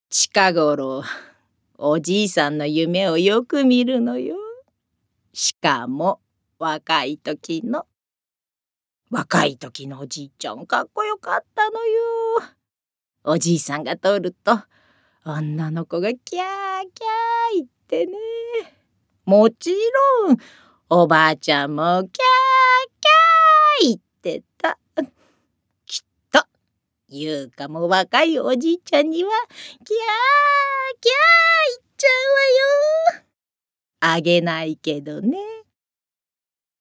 近頃おじいさんの夢をよく見るのよ。しかも若い時の。若い時のおじいちゃんかっこよかったのよ。おじいさんが通ると女の子がキャーキャー言ってね。もちろんおばあちゃんもキャーキャー言ってた。きっと優香も若いおじいちゃんにはキャーキャー言っちゃうわよ。あげないけどね。